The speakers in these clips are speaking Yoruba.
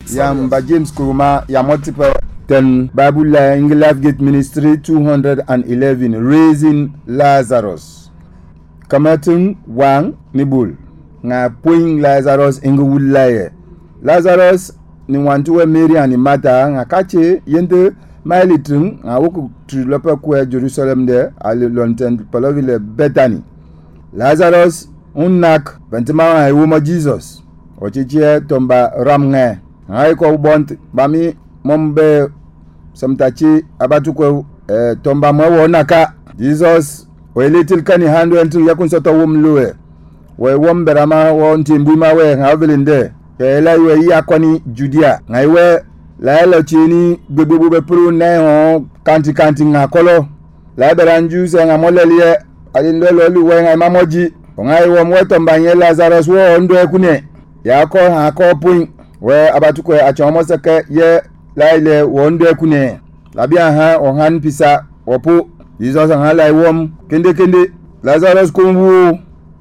Yamba James Kuruma ya multiple ten Bible in Life Gate Ministry 211 Raising Lazarus. Kamatun wang nibul nga puing Lazarus inga wulaye. Lazarus ni wantuwe Mary ani Martha nga kache yende mailitung nga woku trilopa kwa Jerusalem de ali lonten palovile Bethany. Lazarus unnak bentima wuma Jesus. Ochiche tomba ramnge. Ngai ko bont bami mombe samtachi abatukwe tomba mwa naka Jesus welitil kani handu entu yakun soto wumluwe we womberama wonti mbima we ngavilinde ela we yakoni Judea ngaiwe la elo chini gbegbe pru ne ho kanti ngakolo la beranju se ngamolelie alindolo luwe ngai mamoji ngai wo mweto mbanye Lazarus wo ndo ekune yako hako puin we abatukwe achomo seke ye laile wo ndo ekune labia ha ohan pisa opu Jesus ngala iwom kende Lazarus kumbu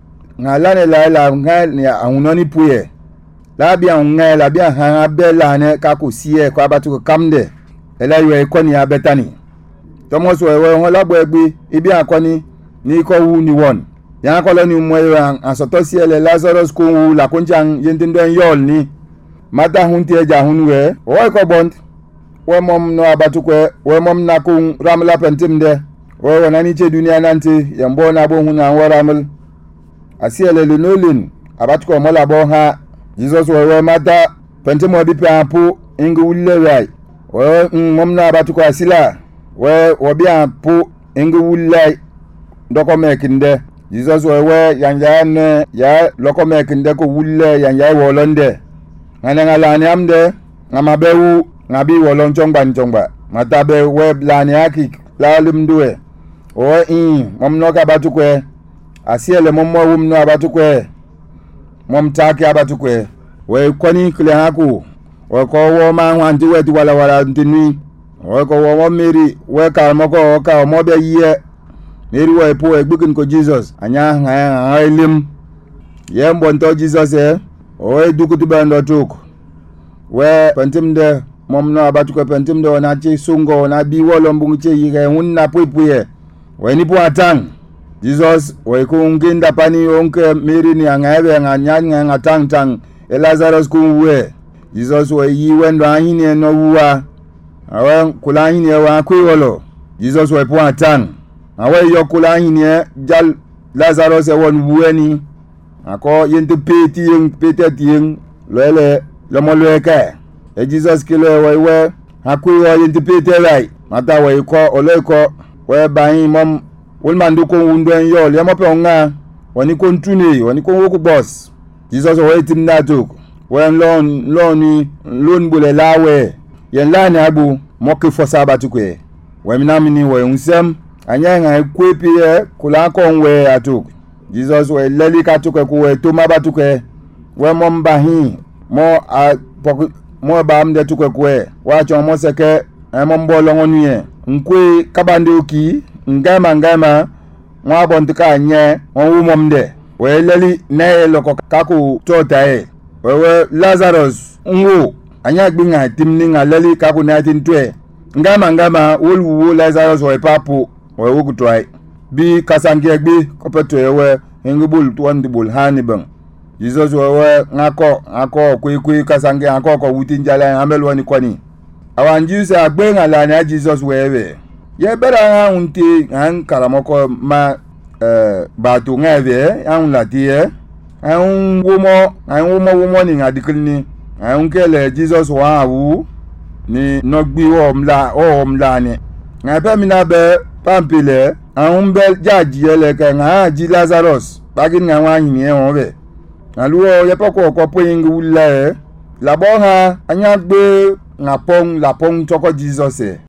ngala ne la ngal ya unoni puye labia ngal labia ha bela ne kakusie kwa batu kamde ela iwe koni ya Bethany Thomas we ngola bwegbi ibi akoni ni ko wu ni won ya ko lo ni mwe asoto siele Lazarus kumbu la kunjang yentindo yol ni mata hunti eja hunwe o ko bond we mom no abatukwe we mom na kun ramla pentimde o nani che dunia nanti yambo na bo huna waramul asiele lunolin abatko mola bo ha Jesus we mata pentimo bi papu ingu wullewai o mom na abatko asila we obi apu ingu wullai ndoko mekinde Jesus we yanjane ya loko mekinde ko wulle yanja wolonde ngala ni amde ngamabewu ngabi wolon chongba matabe web lani haki la limduwe o mom no ka batukwe asiele mom mo wum no abatukwe mom taki abatukwe we koni kle haku o ko wo ma wanti wetu wala ntini o ko wo Mary we ka moko ka mo be ye Mary we po egbukin ko Jesus anya nga elim yembo nto Jesus o dukutu bando tuk we pentimde mom no abatukwe pentimde na chi sungo na bi wolo mbunche yige hunna puipuye weni po atang Jesus we kunginda pani onke Mary ni angabe nganyanya ngatang Lazarus kuwe Jesus we yiwendo ahine no wuwa awen kulahine wa kwiwolo Jesus we po atang awe yo kulahine jal Lazarus e won wuweni ako yente peti lele lomolweke Jesus kilo we hakwiwo yente peti rai mata we ko oleko we bayin mom wolmandu ko wundwen yol yamope onga woni ko ntune woni ko woku boss Jesus we timna tuk wen lon bule lawe yen lani abu moki fosa tukwe we minamini we unsem anyanga kwepie kula konwe atuk Jesus we leli katukwe kuwe tuma batukwe we mom bahin mo ba amde tukwe kuwe wacho mo seke mombolo ngonuye nkwe kabande uki ngama nwa bontika nye onwu momde we leli na loko kaku totae we Lazarus nwu anya gbinga timni nga leli kaku na tintwe ngama wolu Lazarus we papu we wukutwai bi kasange gbi kopeto we ngubul twandibul hanibang Jesus we ngako kwi kasange ngako ko wutinjala amelwani kwani awanjuse agbenga la na Jesus wewe ye bera unti an karamoko ma batu ngave an latie an womo ni ngadikilni an kele Jesus wa wu ni nogbi omla ni ngape mina be pampile an be jaji ele ka ngaji Lazarus bagin ngawa yin e won be aluwo ye poko ko poyin wula labo ha anya gbe lapong toko Jesus